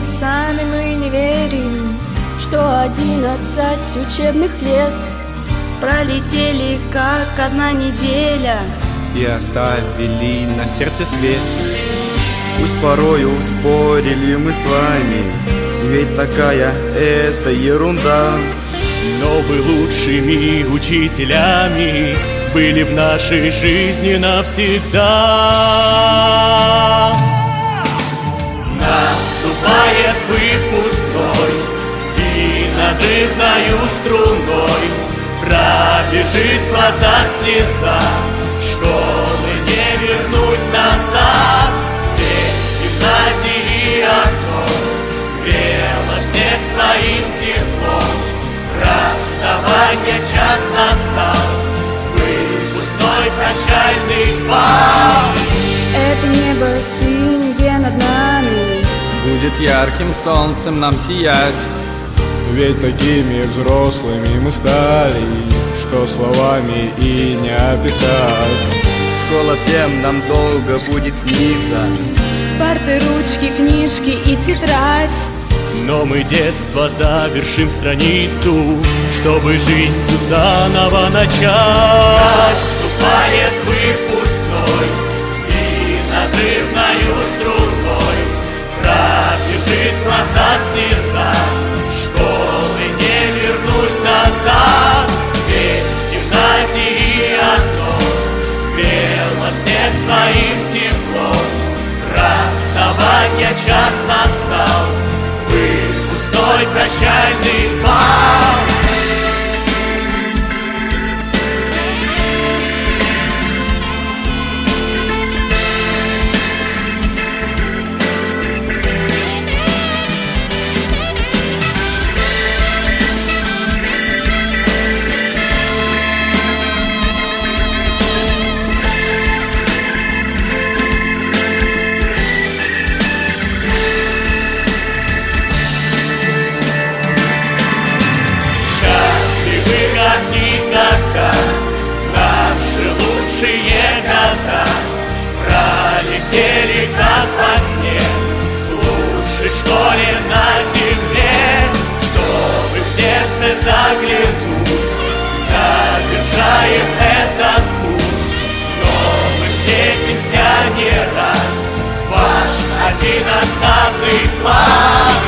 сами мы не верим, что 11 учебных лет пролетели как одна неделя и оставили на сердце свет. Пусть порою спорили мы с вами, ведь такая это ерунда. Но вы лучшими учителями были в нашей жизни навсегда. Наступает выпускной, и надрывною струной пробежит в глазах слеза. Школы не вернуть назад, ведь в гимназии окно грело всех своим теплом. Расставание час настал, выпускной прощальный бал. Это небо синее над нами будет ярким солнцем нам сиять. Ведь такими взрослыми мы стали, что словами и не описать. Школа всем нам долго будет сниться. Парты, ручки, книжки и тетрадь. Но мы детство завершим страницу, чтобы жизнь всю заново начать. Наступает выпускной, и надрывною струной пробежит в глазах слеза. Школы не вернуть назад, ведь в гимназии окно грело всех своим теплом. Расставание час настал, выпускной прощальный бал. Никогда наши лучшие года пролетели как во сне, в лучшей школе на земле. Чтобы в сердце заглянуть, завершаем этот путь. Но мы встретимся не раз, ваш 11 класс.